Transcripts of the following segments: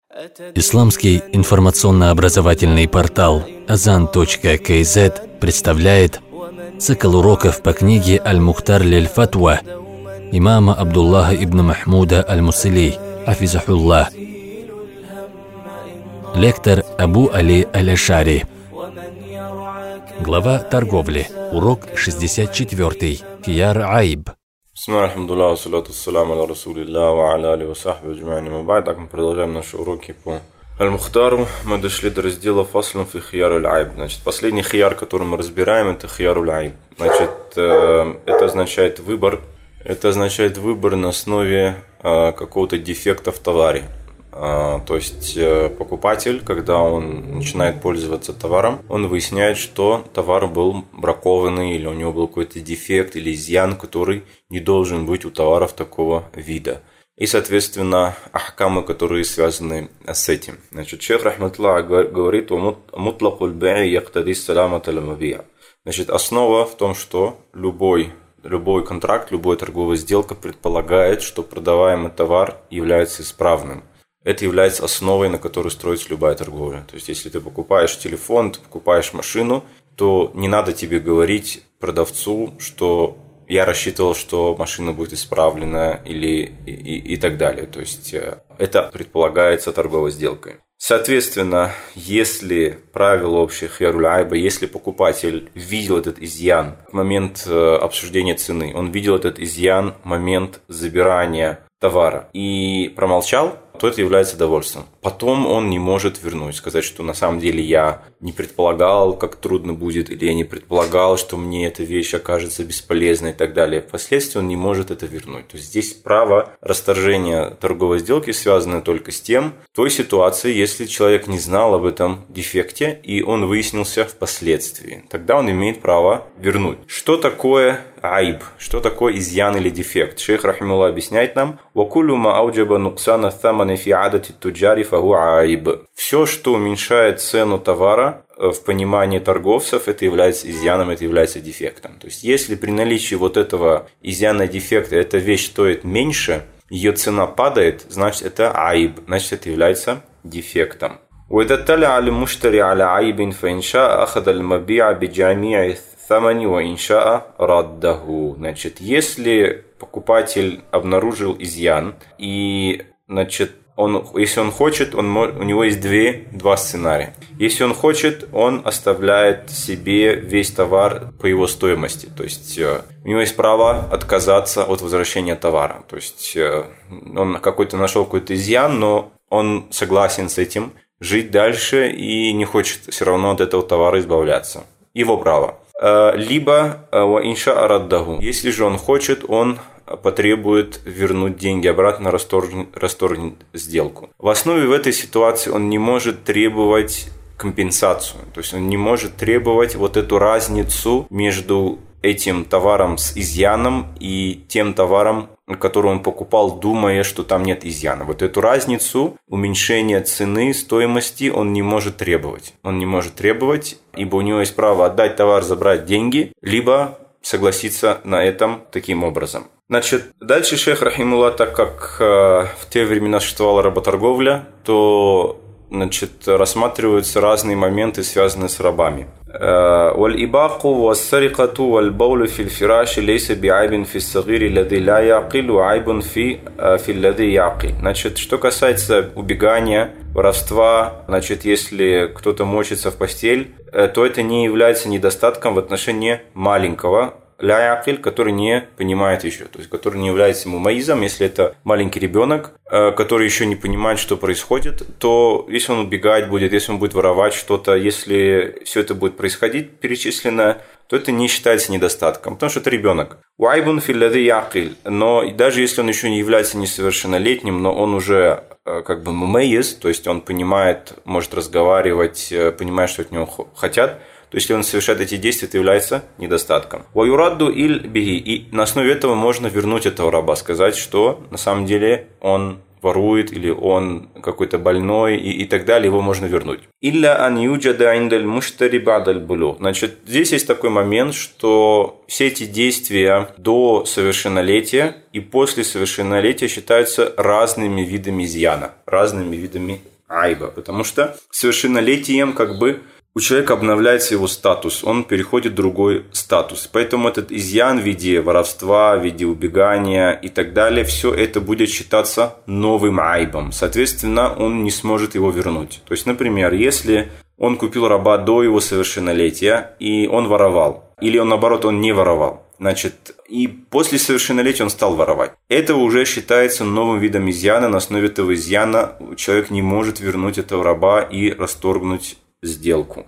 Исламский информационно-образовательный портал Azan.kz представляет цикл уроков по книге «Аль-Мухтар лиль-Фатва» имама Абдуллаха ибн Махмуда аль-Мусили, хафизахуллах. Лектор Абу Али аль-Ашари. Глава торговли. Урок 64. Хияр Айб. Продолжаем наши уроки по Аль-Мухтару. Мы дошли до раздела Фаслун фи Хияр аль-Айб. Значит, последний хияр, который мы разбираем, это Хияр аль-Айб. Значит, это означает выбор. Это означает выбор на основе какого-то дефекта в товаре. То есть покупатель, когда он начинает пользоваться товаром, он выясняет, что товар был бракованный, или у него был какой-то дефект или изъян, который не должен быть у товаров такого вида. И, соответственно, ахкамы, которые связаны с этим. Значит, шейх рахматуллах говорит: «Мутлакуль бэ'и яктади саламат аль-маби'а». Значит, основа в том, что любой контракт, любая торговая сделка предполагает, что продаваемый товар является исправным. Это является основой, на которой строится любая торговля. То есть, если ты покупаешь телефон, ты покупаешь машину, то не надо тебе говорить продавцу, что я рассчитывал, что машина будет исправлена и так далее. То есть, это предполагается торговой сделкой. Соответственно, если правило общее Хияр аль-Айба, если покупатель видел этот изъян в момент обсуждения цены, он видел этот изъян в момент забирания товара и промолчал, то это является довольством. Потом он не может вернуть, сказать, что на самом деле я не предполагал, как трудно будет, или я не предполагал, что мне эта вещь окажется бесполезной и так далее. Впоследствии он не может это вернуть. То есть здесь право расторжения торговой сделки связано только с той ситуацией, если человек не знал об этом дефекте и он выяснился впоследствии. Тогда он имеет право вернуть. Что такое айб? Что такое изъян или дефект? Шейх рахимуллах объясняет нам: «Вакулю ма ауджаба нуксана тhamани фи адати туджари фаху айб». Все, что уменьшает цену товара в понимании торговцев, это является изъяном, это является дефектом. То есть, если при наличии вот этого изъяна дефекта эта вещь стоит меньше, ее цена падает, значит это айб, значит это является дефектом. وإذا اطلع المشتري على عيب فإن شاء أخذ المبيع بجميع الثمن وإن شاء رده. Значит, если покупатель обнаружил изъян и, значит, если он хочет, у него есть два сценария. Если он хочет, он оставляет себе весь товар по его стоимости. То есть у него есть право отказаться от возвращения товара. То есть он нашел какой-то изъян, но он согласен с этим, жить дальше и не хочет все равно от этого товара избавляться. Его право. Либо инша араддаху. Если же он хочет, он потребует вернуть деньги обратно, расторгнуть сделку. В основе в этой ситуации он не может требовать компенсацию. То есть он не может требовать вот эту разницу между этим товаром с изъяном и тем товаром, который он покупал, думая, что там нет изъяна. Вот эту разницу, уменьшение цены, стоимости он не может требовать. Он не может требовать, ибо у него есть право отдать товар, забрать деньги, либо согласиться на этом таким образом. Значит, дальше шейх рахимуллах, так как в те времена существовала работорговля, то, значит, рассматриваются разные моменты, связанные с рабами. والإباق والسرقة والبول في الفراش ليس بعيب في الصغير الذي لا يعقل وعيب في الذي يعقل. Значит, что касается убегания, воровства, значит, если кто-то мочится в постель, то это не является недостатком в отношении маленького, который не понимает еще, то есть который не является мумаизом. Если это маленький ребенок, который еще не понимает, что происходит, то если он убегать будет, если он будет воровать что-то, если все это будет происходить перечислено, то это не считается недостатком, потому что это ребенок. Уайбун филлади яқил. Но даже если он еще не является несовершеннолетним, но он уже как бы мумаиз, то есть он понимает, может разговаривать, понимает, что от него хотят, то есть, если он совершает эти действия, это является недостатком. «Ваюрадду иль биги». И на основе этого можно вернуть этого раба, сказать, что на самом деле он ворует или он какой-то больной и так далее, его можно вернуть. «Илля ан юджада индаль муштари бадаль булуг». Значит, здесь есть такой момент, что все эти действия до совершеннолетия и после совершеннолетия считаются разными видами изъяна, разными видами айба, потому что совершеннолетием как бы у человека обновляется его статус, он переходит в другой статус. Поэтому этот изъян в виде воровства, в виде убегания и так далее, все это будет считаться новым айбом. Соответственно, он не сможет его вернуть. То есть, например, если он купил раба до его совершеннолетия, и он воровал, или он, наоборот, он не воровал, значит, и после совершеннолетия он стал воровать. Это уже считается новым видом изъяна. На основе этого изъяна человек не может вернуть этого раба и расторгнуть сделку.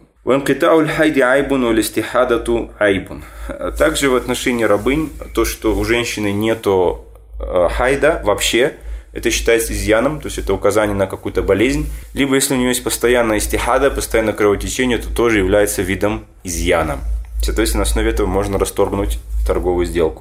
Также в отношении рабынь, то, что у женщины нету хайда вообще, это считается изъяном, то есть это указание на какую-то болезнь. Либо если у нее есть постоянное истихада, постоянное кровотечение, то тоже является видом изъяна. Соответственно, на основе этого можно расторгнуть торговую сделку.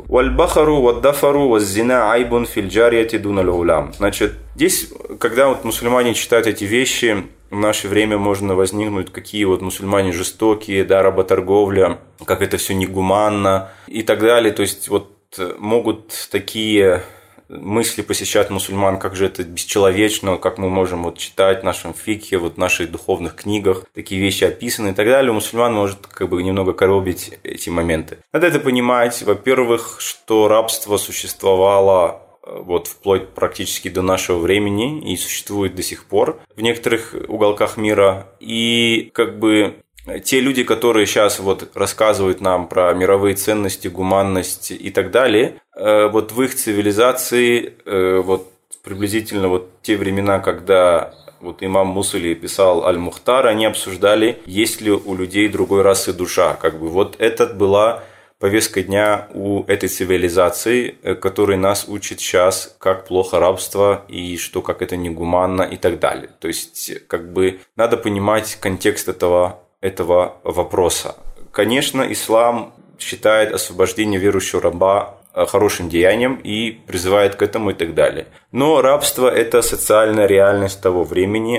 Значит, здесь, когда вот мусульмане читают эти вещи, в наше время можно возникнуть, какие вот мусульмане жестокие, да, работорговля, как это все негуманно и так далее. То есть вот могут такие мысли посещать мусульман, как же это бесчеловечно, как мы можем вот читать в нашем фикхе, вот в наших духовных книгах, такие вещи описаны и так далее. У мусульман может как бы немного коробить эти моменты. Надо это понимать, во-первых, что рабство существовало вот вплоть практически до нашего времени и существует до сих пор в некоторых уголках мира. И как бы те люди, которые сейчас вот рассказывают нам про мировые ценности, гуманность и так далее, вот в их цивилизации, вот приблизительно вот те времена, когда вот имам Мусали писал Аль-Мухтар, они обсуждали, есть ли у людей другой расы душа. Как бы вот это была повестка дня у этой цивилизации, которая нас учит сейчас, как плохо рабство и что как это негуманно и так далее. То есть как бы надо понимать контекст этого вопроса. Конечно, ислам считает освобождение верующего раба хорошим деянием и призывает к этому и так далее. Но рабство – это социальная реальность того времени,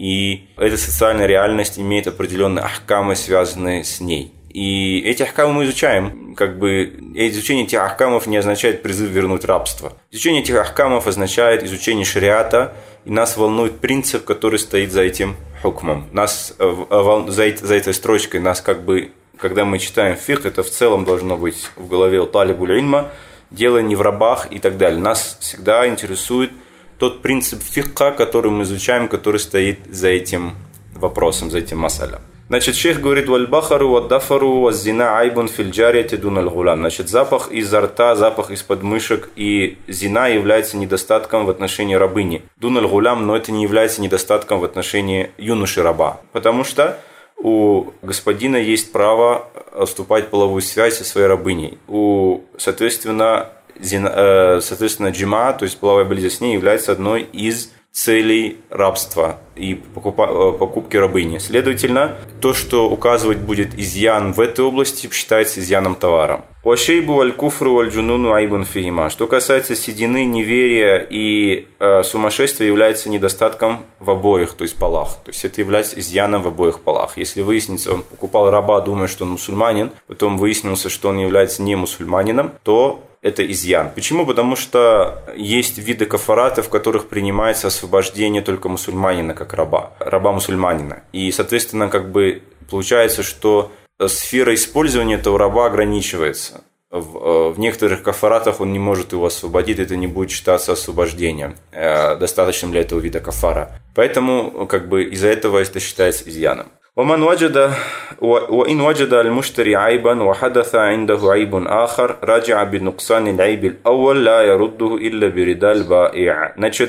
и эта социальная реальность имеет определенные ахкамы, связанные с ней. И эти ахкамы мы изучаем. Как бы изучение этих ахкамов не означает призыв вернуть рабство. Изучение этих ахкамов означает изучение шариата, и нас волнует принцип, который стоит за этим хукмом. Нас за этой строчкой, нас как бы, когда мы читаем фикх, это в целом должно быть в голове у талибуль ильма, дело не в рабах и так далее. Нас всегда интересует тот принцип фикха, который мы изучаем, который стоит за этим вопросом, за этим масалем. Значит, шейх говорит, вальбахару, ваддафару, ваззина айбун фильджарияти дунал гулам. Значит, запах изо рта, запах из подмышек и зина является недостатком в отношении рабыни. Дунал гулам, но это не является недостатком в отношении юноши раба. Потому что у господина есть право вступать в половую связь со своей рабыней. Соответственно, джима, то есть половая близость с ней, является одной из целей рабства и покупки рабыни. Следовательно, то, что указывать будет изъян в этой области, считается изъяном товара. Что касается седины, неверия и сумасшествия, является недостатком в обоих, то есть полах. То есть это является изъяном в обоих полах. Если выяснится, он покупал раба, думая, что он мусульманин, потом выяснился, что он является не мусульманином, то это изъян. Почему? Потому что есть виды кафарата, в которых принимается освобождение только мусульманина, как раба мусульманина. И, соответственно, как бы получается, что сфера использования этого раба ограничивается. В некоторых кафаратах он не может его освободить, это не будет считаться освобождением, достаточным для этого вида кафара. Поэтому как бы из-за этого это считается изъяном. وإن وجد المشتري عيبا وحدث عنده عيب آخر رجع بنقصان العيب الأول لا يرده إلا برضا البائع. Значит,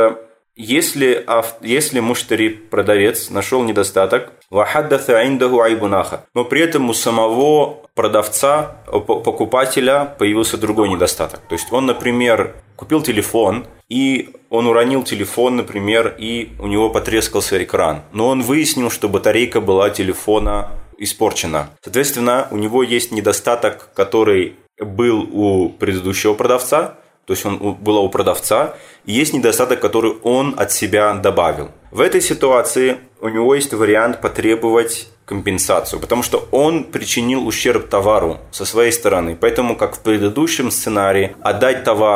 если муштари, продавец, нашел недостаток, вахаддаса индаху айбун ахар, но при этом у самого продавца, покупателя появился другой недостаток. То есть он, например, купил телефон, и он уронил телефон, например, и у него потрескался экран. Но он выяснил, что батарейка была телефона испорчена. Соответственно, у него есть недостаток, который был у предыдущего продавца, то есть он был у продавца, и есть недостаток, который он от себя добавил. В этой ситуации у него есть вариант потребовать компенсацию, потому что он причинил ущерб товару со своей стороны. Поэтому, как в предыдущем сценарии, отдать товар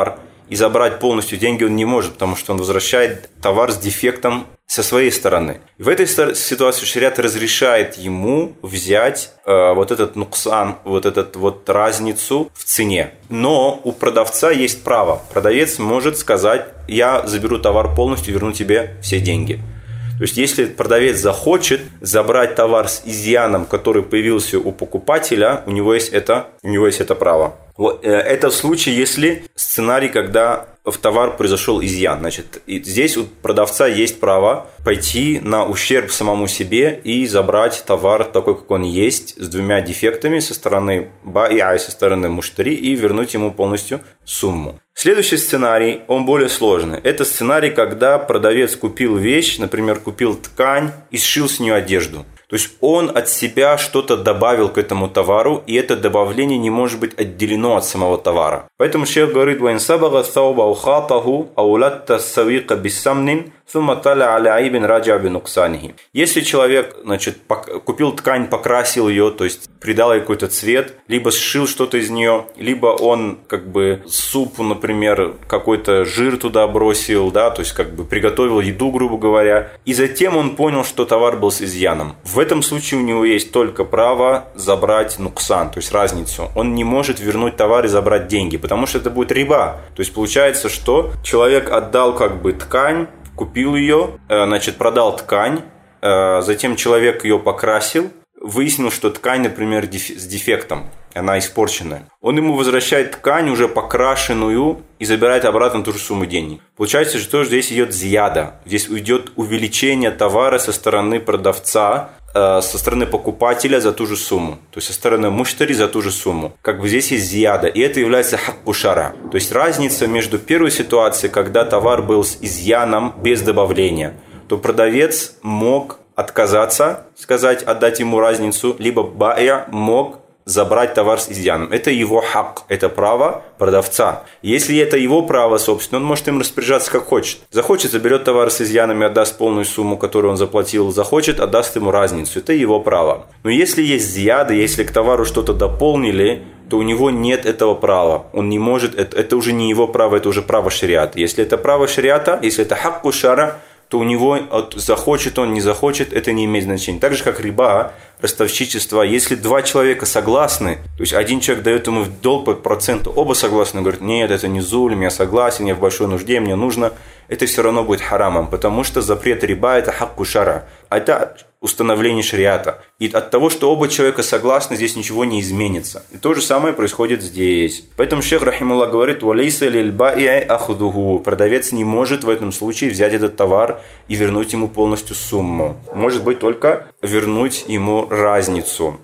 и забрать полностью деньги он не может, потому что он возвращает товар с дефектом со своей стороны. В этой ситуации шариат разрешает ему взять вот этот нуксан, вот эту вот разницу в цене. Но у продавца есть право. Продавец может сказать: я заберу товар полностью, верну тебе все деньги. То есть, если продавец захочет забрать товар с изъяном, который появился у покупателя, у него есть это право. Вот, это в случае, если сценарий, когда в товар произошел изъян. Значит, и здесь у продавца есть право пойти на ущерб самому себе и забрать товар такой, как он есть, с двумя дефектами со стороны баи'а и со стороны муштари, и вернуть ему полностью сумму. Следующий сценарий, он более сложный. Это сценарий, когда продавец купил вещь, например, купил ткань и сшил с нее одежду. То есть он от себя что-то добавил к этому товару, и это добавление не может быть отделено от самого товара. Поэтому шейх говорит: «Вайн сабага thawба ухатаху аулатта савика биссамнин сумма таля аля айбин раджа бинуксанихи». Если человек, значит, купил ткань, покрасил ее, то есть придал ей какой-то цвет, либо сшил что-то из нее, либо он как бы суп, например, какой-то жир туда бросил, да, то есть как бы приготовил еду, грубо говоря, и затем он понял, что товар был с изъяном. В этом случае у него есть только право забрать нуксан, то есть разницу. Он не может вернуть товар и забрать деньги, потому что это будет риба. То есть получается, что человек отдал как бы ткань, купил ее, значит, продал ткань, затем человек ее покрасил, выяснил, что ткань, например, с дефектом, она испорченная. Он ему возвращает ткань, уже покрашенную, и забирает обратно ту же сумму денег. Получается, что здесь идет зияда. Здесь уйдет увеличение товара со стороны продавца, со стороны покупателя за ту же сумму. То есть со стороны муштари за ту же сумму. Как бы здесь есть зияда. И это является хакку шара. То есть разница между первой ситуацией, когда товар был с изъяном без добавления, то продавец мог отказаться, сказать, отдать ему разницу, либо ба'я мог забрать товар с изъяном. Это его хак, это право продавца. Если это его право, собственно, он может им распоряжаться как хочет. Захочет, заберет товар с изъяном и отдаст полную сумму, которую он заплатил. Захочет, отдаст ему разницу. Это его право. Но если есть зияда, если к товару что-то дополнили, то у него нет этого права. Он не может, это уже не его право, это уже право шариата. Если это право шариата, если это хакку шара, то у него захочет он, не захочет, это не имеет значения. Так же, как риба, ростовщичество, если два человека согласны, то есть один человек дает ему в долг по проценту, оба согласны, говорят: нет, это не зуль, я согласен, я в большой нужде, мне нужно, это все равно будет харамом, потому что запрет риба – это хакку шара, это установление шариата. И от того, что оба человека согласны, здесь ничего не изменится. И то же самое происходит здесь. Поэтому шейх рахимуллах говорит: «Валейса лиль баи'и ахудуху». Продавец не может в этом случае взять этот товар и вернуть ему полностью сумму. Может быть, только вернуть ему разницу.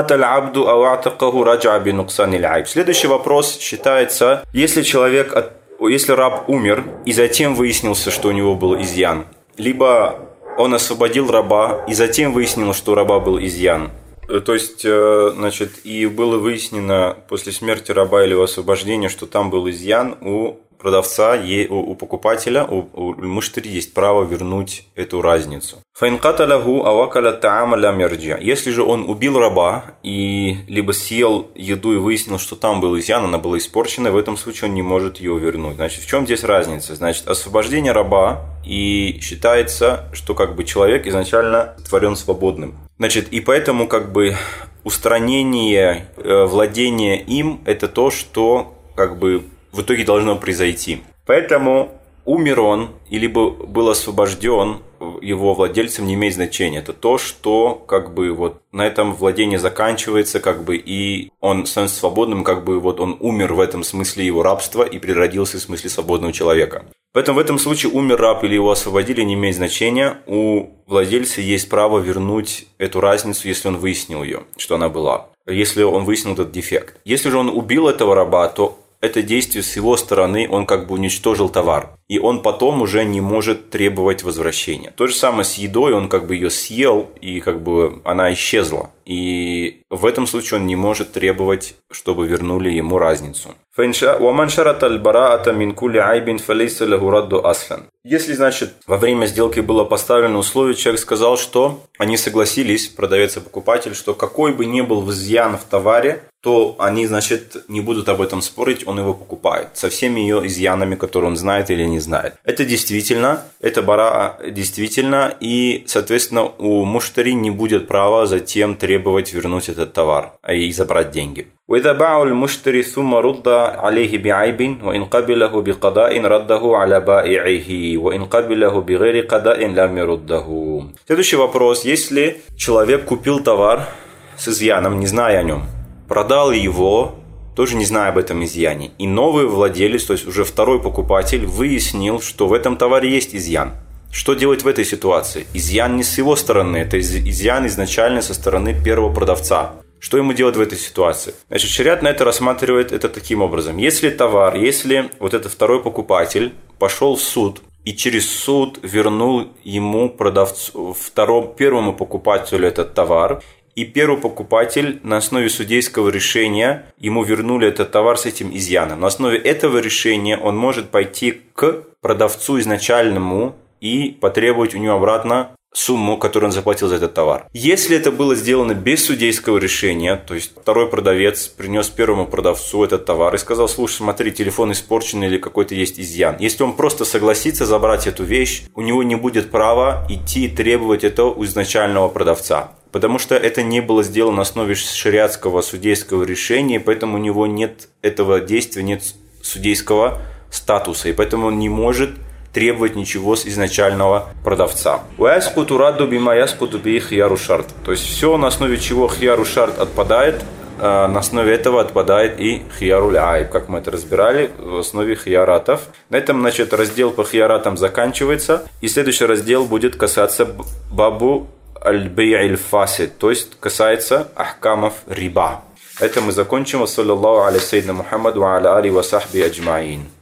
Следующий вопрос считается, если раб умер, и затем выяснился, что у него был изъян, либо он освободил раба, и затем выяснилось, что у раба был изъян. То есть, значит, и было выяснено после смерти раба или его освобождения, что там был изъян, у продавца, у покупателя, у муштари есть право вернуть эту разницу. Если же он убил раба и либо съел еду и выяснил, что там был изъян, она была испорчена, в этом случае он не может ее вернуть. Значит, в чем здесь разница? Значит, освобождение раба, и считается, что как бы человек изначально творен свободным. Значит, и поэтому как бы устранение владения им – это то, что как бы в итоге должно произойти. Поэтому умер он, или был освобожден его владельцем, не имеет значения. Это то, что как бы вот на этом владение заканчивается, как бы, и он становится свободным, как бы вот он умер в этом смысле его рабства и переродился в смысле свободного человека. Поэтому в этом случае умер раб или его освободили, не имеет значения. У владельца есть право вернуть эту разницу, если он выяснил ее, что она была. Если он выяснил этот дефект. Если же он убил этого раба, то это действие с его стороны, он как бы уничтожил товар. и он потом уже не может требовать возвращения. То же самое с едой, он как бы ее съел, и как бы она исчезла. И в этом случае он не может требовать, чтобы вернули ему разницу. Если, значит, во время сделки было поставлено условие, человек сказал, что они согласились, продавец и покупатель, что какой бы ни был изъян в товаре, то они, значит, не будут об этом спорить, он его покупает. Со всеми ее изъянами, которые он знает или не знает. Это действительно, это бара действительно, и, соответственно, у муштари не будет права затем требовать вернуть этот товар и забрать деньги. وإذا باع المشتري ثم رد عليه بعيب وإن قبله بقضاء رده على بائعه وإن قبله بغير قضاء لم يرده. Следующий вопрос. Если человек купил товар с изъяном, не зная о нем, продал его, тоже не зная об этом изъяне, и новый владелец, то есть уже второй покупатель, выяснил, что в этом товаре есть изъян. Что делать в этой ситуации? Изъян не с его стороны, это изъян изначально со стороны первого продавца. Что ему делать в этой ситуации? Значит, шариат на это рассматривает это таким образом. Если товар, если вот этот второй покупатель пошел в суд и через суд вернул ему, продавцу, первому покупателю этот товар, и первый покупатель на основе судейского решения ему вернули этот товар с этим изъяном. На основе этого решения он может пойти к продавцу изначальному и потребовать у него обратно сумму, которую он заплатил за этот товар. Если это было сделано без судейского решения, то есть второй продавец принес первому продавцу этот товар и сказал: слушай, смотри, телефон испорчен или какой-то есть изъян. Если он просто согласится забрать эту вещь, у него не будет права идти и требовать это у изначального продавца. Потому что это не было сделано на основе шариатского судейского решения, поэтому у него нет этого действия, нет судейского статуса, и поэтому он не может требовать ничего с изначального продавца. То есть все, на основе чего хияру шарт отпадает, на основе этого отпадает и хияруль айб, как мы это разбирали в основе хияратов. На этом, значит, раздел по хияратам заканчивается, и следующий раздел будет касаться бабу аль-бей' фасид, то есть касается ахкамов риба. Это мы закончим. Саллаллаху аля сайдина Мухаммад ва аля али ва сахби аджмаин.